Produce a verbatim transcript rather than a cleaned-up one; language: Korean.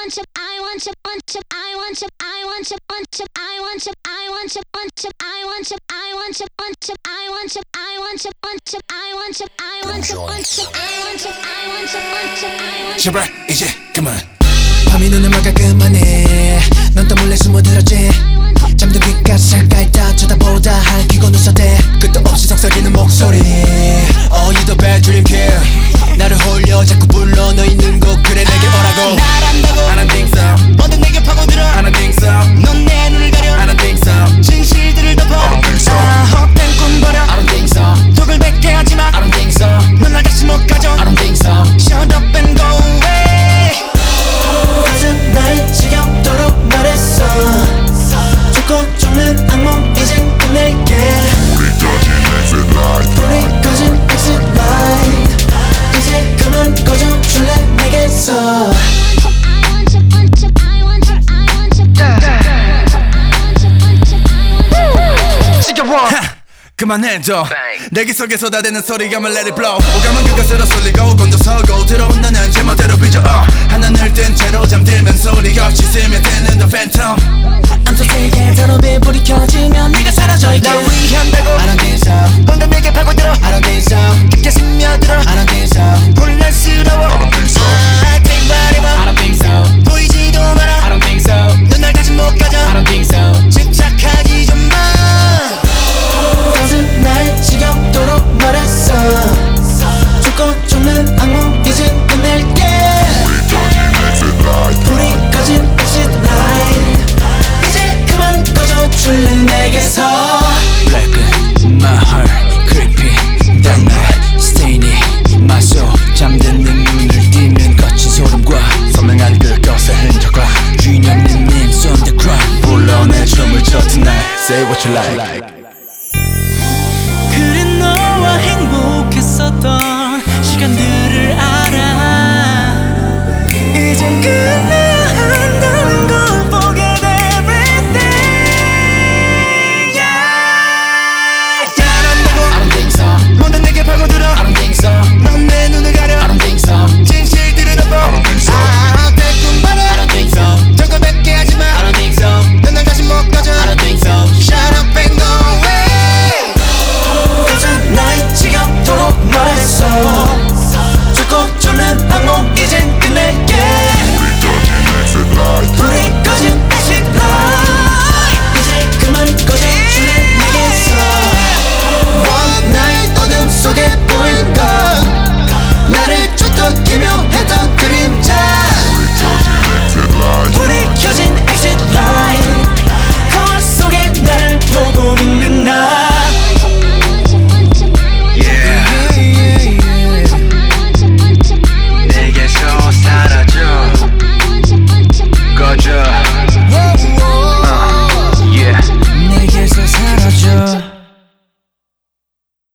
want to, I want to, want to, I want to, I want to, want to, I want to, I want to, want to, I want to, I want to, want to, I want to, I want to, want to, I want to, I want to, want to, I want to, I want to, want to, I want to. 제발 이제 그만. 밤이 눈을 막아 그만해. 넌 또 몰래 숨어들었지. 잠든 귓가에 잠깐 다 쳐다보다 할퀴고 눈썹대 끝도 없이 속삭이는 목소리. Oh you the bad dream kid. 나를 홀려 자꾸 불러 너 있는 곳 그래 내게 오라고. 날 안다고 I don't think so. 뭐든 내게 파고들어 I don't think so. 넌 내 눈을 가려 I don't think so. 진실들을 덮어 I don't think so. 아 헛된 꿈 버려 I don't think so. 독을 뱉게 하지마 I don't think so. 넌 날 다시 못 가져 I don't think so. Shut up and go away. 가슴 날 지겹도록 말했어. 죽고 죽는 악몽 이젠 끝낼게. 우리 꺼진 exit light. 우리 꺼진 exit light. 이제 그만 꺼져 줄래 내게서. 그만해줘. 내기 속에 쏟아대는 소리감을 let it blow. 오감은 그것으로 쏠리고 곤두서고 들어온 나는 제멋대로 빚어 uh. 하나를 뜬 채로 잠들면 소리 없이 스며드는 the phantom. I'm so sick 더럽이 불이 켜지면 네가 사라져 있게. 날 위한다고 I don't think so. 방금 내게 파고들어 I don't think so. 깊게 스며들어 I don't think so. 혼란스러워 I don't think so. I take whatever I don't think so. 보이지도 마라 I don't think so. 넌 날 다시 못 가져 I don't think so. 집착하지 좀마 가슴 날 지겹도록 말했어. 죽고 죽는 악몽 이젠 끝낼게. 우리 꺼진 exit light. 불이 꺼진 exit light. 이제 그만 꺼져 줄래 내게서. Black my heart creepy. That night stainy my soul. 잠든 내 눈을 띄면 거친 소름과 선명한 그것의 흔적과 주인 없는 names on the ground. 불러내 춤을 춰 tonight. Say what you like. 그래 너와 행복했었던 시간들을 알아 이젠 끝내